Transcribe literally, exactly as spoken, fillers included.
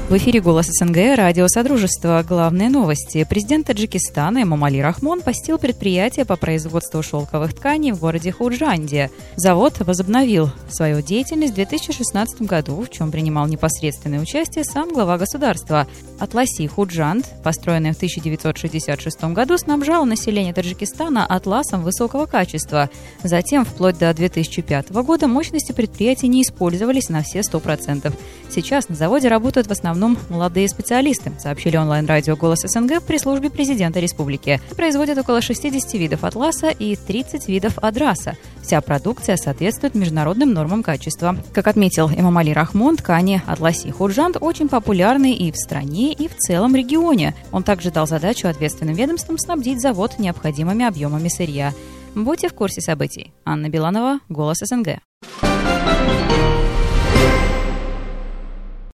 В эфире «Голос СНГ», радио Содружества. Главные новости. Президент Таджикистана Эмомали Рахмон посетил предприятие по производству шелковых тканей в городе Худжанде. Завод возобновил свою деятельность в две тысячи шестнадцатом году, в чем принимал непосредственное участие сам глава государства. Атласи Худжанд, построенный в тысяча девятьсот шестьдесят шестом году, снабжал население Таджикистана атласом высокого качества. Затем, вплоть до две тысячи пятого года, мощности предприятия не использовались на все сто процентов. Сейчас на заводе работают в основном молодые специалисты, сообщили онлайн-радио «Голос СНГ» в пресс-службе президента республики. Производят около шестьдесят видов атласа и тридцать видов адраса. Вся продукция соответствует международным нормам качества. Как отметил Эмомали Рахмон, ткани Атласи Худжанд очень популярны и в стране, и в целом регионе. Он также дал задачу ответственным ведомствам снабдить завод необходимыми объемами сырья. Будьте в курсе событий. Анна Биланова, «Голос СНГ».